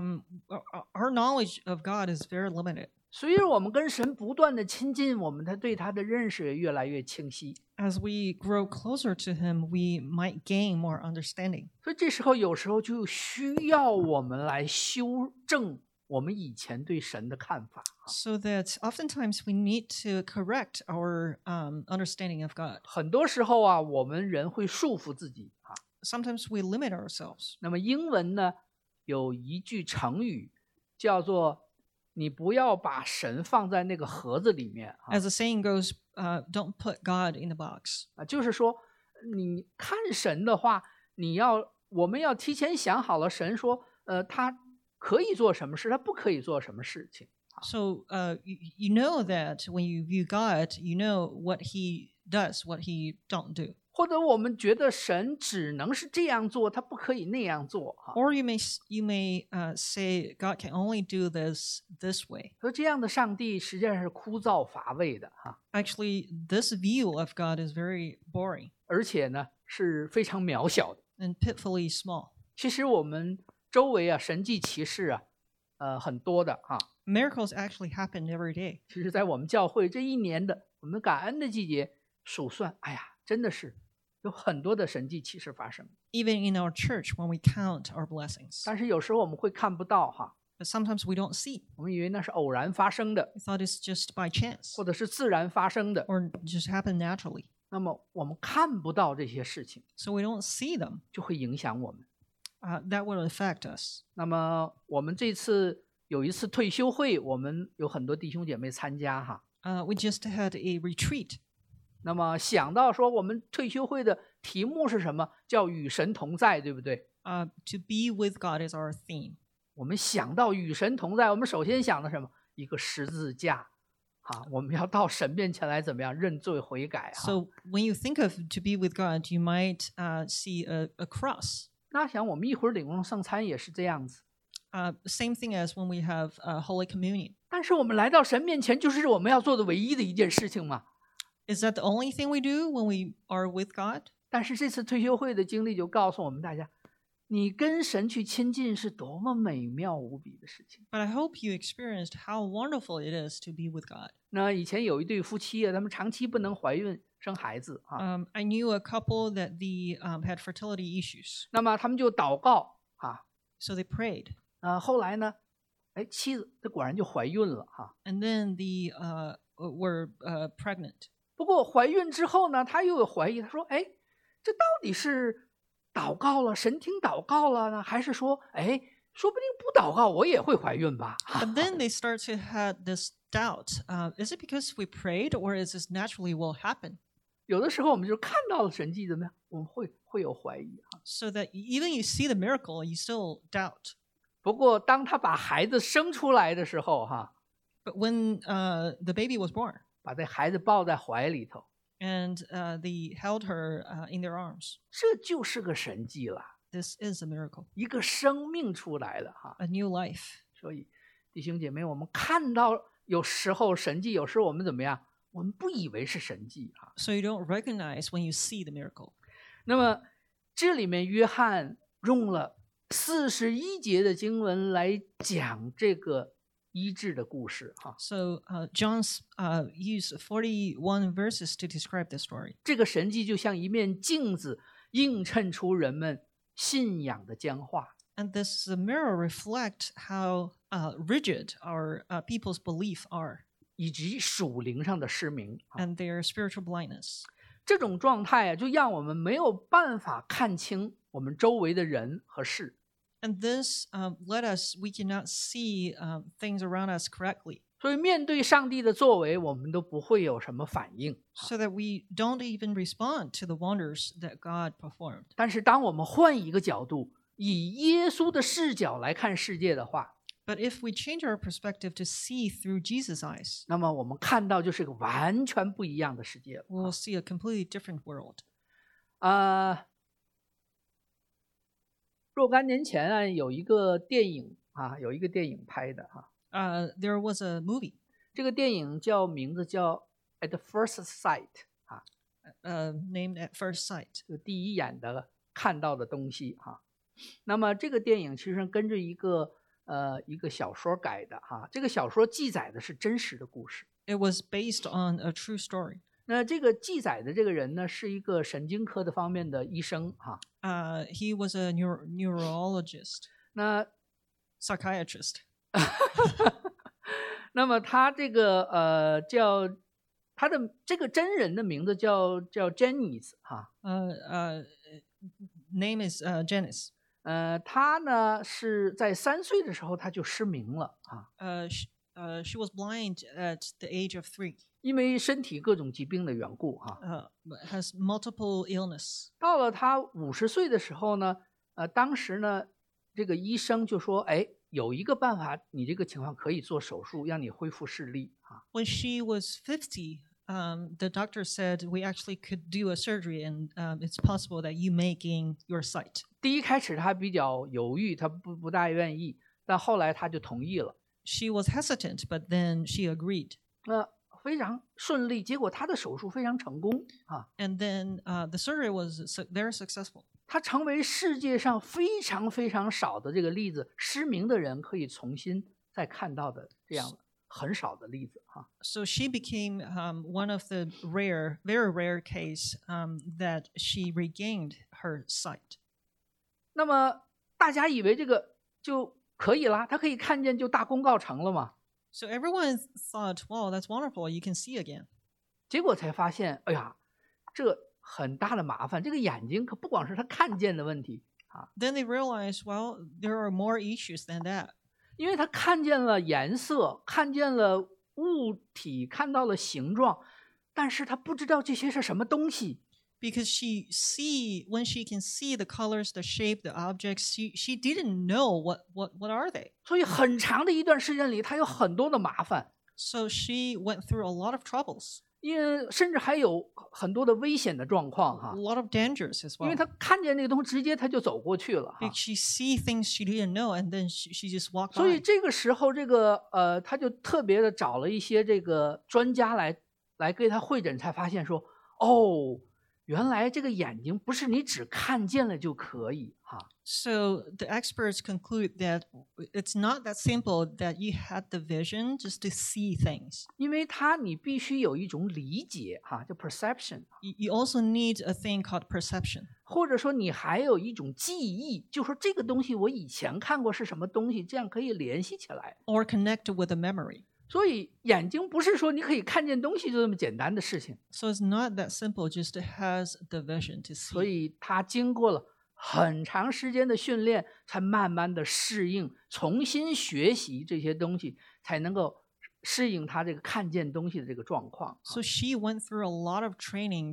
Our knowledge of God is very limited. 随着我们跟神不断的亲近，我们对他的认识也越来越清晰。 As we grow closer to him, we might gain more understanding. 所以这时候有时候就需要我们来修正我们以前对神的看法。 So that oftentimes we need to correct our understanding of God. 很多时候啊，我们人会束缚自己啊。 Sometimes we limit ourselves. 那么英文呢有一句成语叫做“你不要把神放在那个盒子里面”啊， As the saying goes, don't put God in the box. 就是说你看神的话，我们要提前想好了，神说他可以做什么事，他不可以做什么事情。 So you know that when you view God, you know what he does, what he don't do. 或者我们觉得神只能是这样做，他不可以那样做哈。 Or you may say God can only do this way. 所以这样的上帝实际上是枯燥乏味的哈， Actually, this view of God is very boring 而且呢是非常渺小的。 and pitifully small. 其实我们周围啊神迹奇事啊很多的哈。 Miracles actually happen every day. 其实，在我们教会这一年的我们感恩的季节数算，哎呀，真的是有很多的神迹奇事发生。 Even in our church, when we count our blessings. 但是有时候我们会看不到哈， But sometimes we don't see. 我们以为那是偶然发生的， We thought it's just by chance 或者是自然发生的， or just happened naturally. 那么我们看不到这些事情， So we don't see them. 就会影响我们。 That will affect us. 那么我们这次有一次退休会，我们有很多弟兄姐妹参加哈。 We just had a retreat. 那么想到说我们退休会的题目是什么？叫与神同在，对不对？ To be with God is our theme. 我们想到与神同在，我们首先想的什么？一个十字架，我们要到神面前来怎么样认罪悔改。 So when you think of to be with God, you might see a cross. 那想我们一会儿领用圣餐也是这样子， Same thing as when we have Holy Communion. 但是我们来到神面前，就是我们要做的唯一的一件事情嘛。 Is that the only thing we do when we are with God? 但是这次退休会的经历就告诉我们大家，你跟神去亲近是多么美妙无比的事情。 But I hope you experienced how wonderful it is to be with God. 那以前有一对夫妻啊，他们长期不能怀孕生孩子啊， I knew a couple that had fertility issues. 那么他们就祷告啊， So they prayed. 后来呢，妻子她果然就怀孕了哈。 And then they were pregnant. 不过怀孕之后呢，她又有怀疑，她说：“哎，这到底是祷告了，神听祷告了呢，还是说，哎，说不定不祷告我也会怀孕吧？” But then they start to have this doubt. Is it because we prayed, or is this naturally will happen? 有的时候我们就看到了神迹怎么样，我们会有怀疑啊。 So that even you see the miracle, you still doubt. 不过当他把孩子生出来的时候哈， But when the baby was born, 把这孩子抱在怀里头， and they held her in their arms, 这就是个神迹了， this is a miracle, 一个生命出来了哈。 a new life. 所以弟兄姐妹，我们看到有时候神迹，有时候我们怎么样？我们不以为是神迹啊。 So you don't recognize when you see the miracle. 那么这里面约翰用了41节的经文来讲这个医治的故事哈。 So John's used 41 verses to describe the story. 这个神迹就像一面镜子，映衬出人们信仰的僵化。 And this mirror reflect how rigid our people's belief are 以及属灵上的失明， and their spiritual blindness. 这种状态就让我们没有办法看清我们周围的人和事。 And this we cannot see things around us correctly. 所以面对上帝的作为，我们都不会有什么反应。 So that we don't even respond to the wonders that God performed. 但是当我们换一个角度，以耶稣的视角来看世界的话， But if we change our perspective to see through Jesus' eyes, 那么我们看到就是个完全不一样的世界了。 we'll see a completely different world. 若干年前啊，有一个电影拍的哈， There was a movie 这个电影名字叫《At First Sight》啊， named At First Sight. 就第一眼的看到的东西哈。那么这个电影其实跟着一个小说改的哈，这个小说记载的是真实的故事。 It was based on a true story. 那这个记载的这个人呢，是一个神经科的方面的医生哈。 He was a neurologist, 那 psychiatrist. 那么他这个他的这个真人的名字叫 Janice 哈。 Name is Janice. 他呢是在3岁的时候他就失明了啊， She was blind at the age of 3. 因为身体各种疾病的缘故哈。 Has multiple illness. 到了他50岁的时候呢，当时呢这个医生就说，哎，有一个办法，你这个情况可以做手术，让你恢复视力啊。 When she was 50, the doctor said we actually could do a surgery, and it's possible that you may gain your sight. 第一开始他比较犹豫，他不大愿意，但后来他就同意了。 She was hesitant, but then she agreed. 非常顺利，结果他的手术非常成功啊。 And then the surgery was very successful. 它成为世界上非常非常少的这个例子，失明的人可以重新再看到的这样很少的例子哈。 So she became one of the rare, very rare case that she regained her sight. 那么大家以为这个就可以啦，他可以看见就大功告成了嘛？ So everyone thought, wow, that's wonderful. You can see again. 结果才发现，哎呀，这很大的麻烦。这个眼睛可不光是他看见的问题啊， Then they realized, well, there are more issues than that. 因为他看见了颜色，看见了物体，看到了形状，但是他不知道这些是什么东西。 Because when she can see the colors, the shape, the objects, she didn't know what are they. 所以很长的一段时间里，他有很多的麻烦， So she went through a lot of troubles, 因为甚至还有很多的危险的状况 a 哈， lot of dangers as 因为 well. 他看见那个东西，直接他就走过去了哈。 Because she see things she didn't know, and then she just walked 所以 by. 这个时候，这个他就特别的找了一些这个专家来给他会诊，才发现说，哦，原来这个眼睛不是你只看见了就可以哈。 So the experts conclude that it's not that simple that you had the vision just to see things. 因为你必须有一种理解哈，叫 perception， You also need a thing called perception. 或者说你还有一种记忆，就说这个东西我以前看过是什么东西，这样可以联系起来。 Or connect with a memory. 所以眼睛不是说你可以看见东西就这么简单的事情， So it's not that simple just to has the vision to 所 see. 以他经过了很长时间的训练，才慢慢的适应，重新学习这些东西，才能够适应他这个看见东西的这个状况。 So she went through a lot of training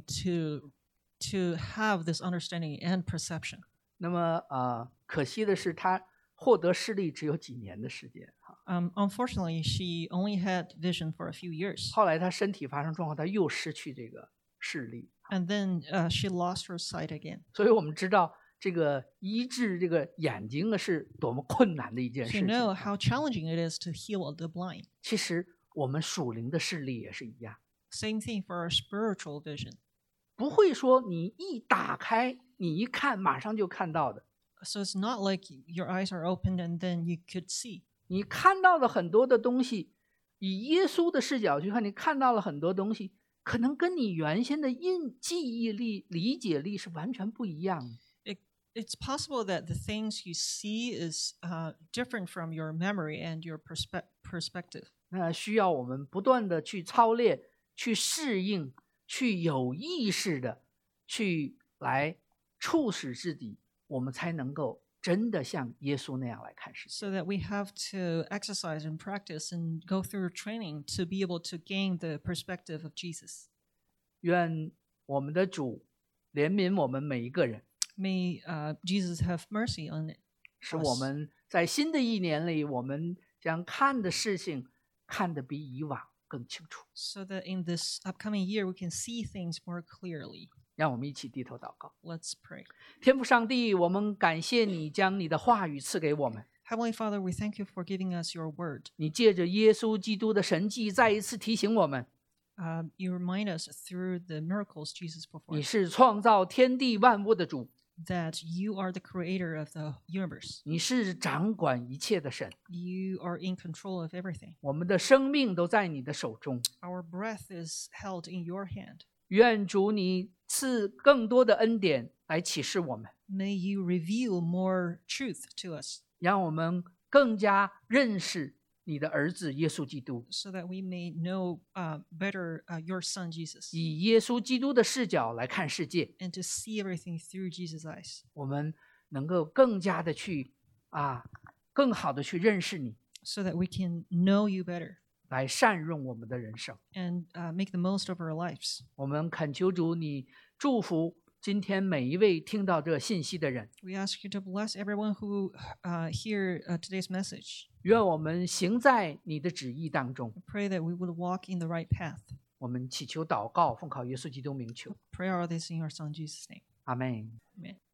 to have this understanding and perception. 那么可惜的是，他获得视力只有几年的时间哈。 Unfortunately, she only had vision for a few years. 后来他身体发生状况，他又失去这个视力。 And then she lost her sight again. 所以我们知道这个医治这个眼睛呢是多么困难的一件 So 事 you 情。 know how challenging it is to heal the blind. 其实我们属灵的视力也是一样， Same thing for our spiritual vision. 不会说你一打开，你一看马上就看到的。 So it's not like your eyes are opened and then you could see. 你看到的很多的东西，以耶稣的视角去看，你看到了很多东西，可能跟你原先的记忆力、理解力是完全不一样的。 It's possible that the things you see is different from your memory and your perspective. 那需要我们不断的去操练、去适应、去有意识的去来促使自己，我们才能够真的像耶稣那样来看世界。 So that we have to exercise and practice and go through training to be able to gain the perspective of Jesus. 愿我们的主怜悯我们每一个人， May Jesus have mercy on it. 使我们在新的一年里，我们将看的事情看得比以往更清楚。 So that in this upcoming year we can see things more clearly. 让我们一起低头祷告。 Let's pray. 天父上帝，我们感谢你将你的话语赐给我们， Heavenly Father, we thank you for giving us your word. 你借着耶稣基督的神迹，再一次提醒我们， You remind us through the miracles Jesus 你 performed 是创造天地万物的主， that you are the creator of the universe. 你是掌管一切的神， You are in control of everything. 我们的生命都在你的手中。 Our breath is held in your hand. 愿主你赐更多的恩典来启示我们， May you reveal more truth to us 让我们更加认识你的儿子耶稣基督， so that we may know better your son Jesus 以耶稣基督的视角来看世界， and to see everything through Jesus' eyes 我们能够更加的去更好的去认识你， so that we can know you better 来善用我们的人生。 and make the most of our lives. 我们恳求主你祝福今天每一位听到这信息的人， We ask you to bless everyone who hear today's message. 愿我们行在你的旨意当中。 I pray that we would walk in the right path. 我们祈求祷告，奉靠耶稣基督名求， Pray all this in your son Jesus' name. 阿门。 Amen.